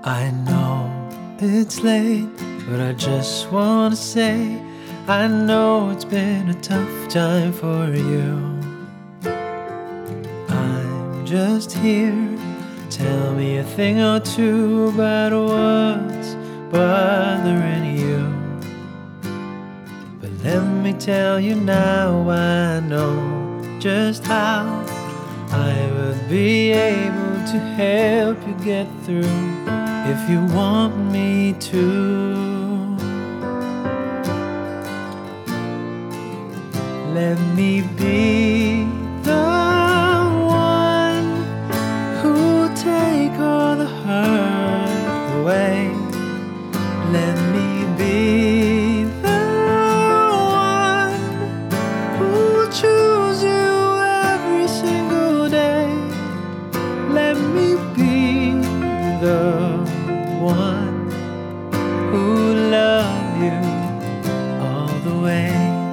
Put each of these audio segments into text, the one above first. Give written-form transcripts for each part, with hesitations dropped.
I know it's late, but I just wanna say I know it's been a tough time for you. I'm just here, tell me a thing or two about what's bothering you. But let me tell you now, I know just how I would be able to help you get through if you want me to. Let me be the one who'll take all the hurt away. Let me be the one who'll choose you every single day. Let me be the one who love you all the way.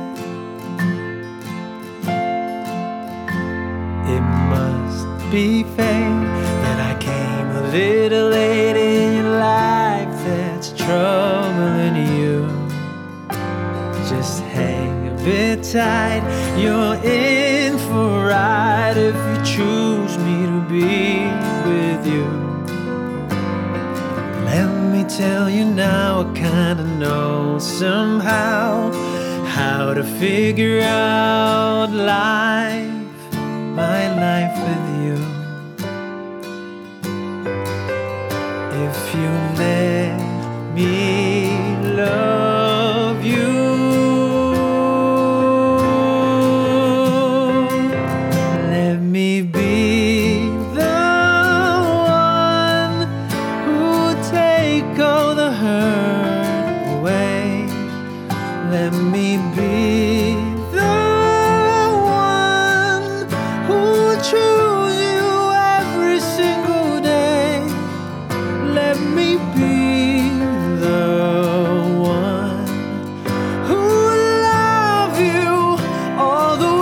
It must be fate that I came a little late in your life that's troubling you. Just hang a bit tight, you're in for a ride if you choose me to be with you. Let me tell you now, I kinda know somehow how to figure out life, my life with you. If you let me love you, let me be the one who take all the hurt away. Let me be the one who choose you every single day. Let me be the one who love you all the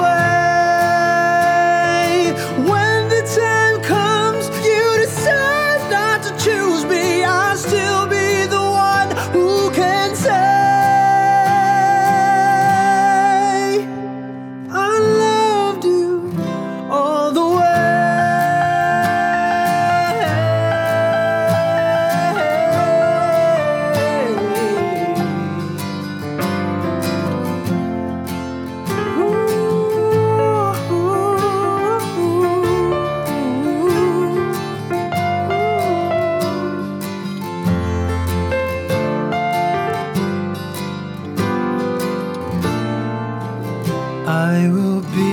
way. When the time comes, you decide not to choose me, I'll still be the one who can say I loved you all the way. I will be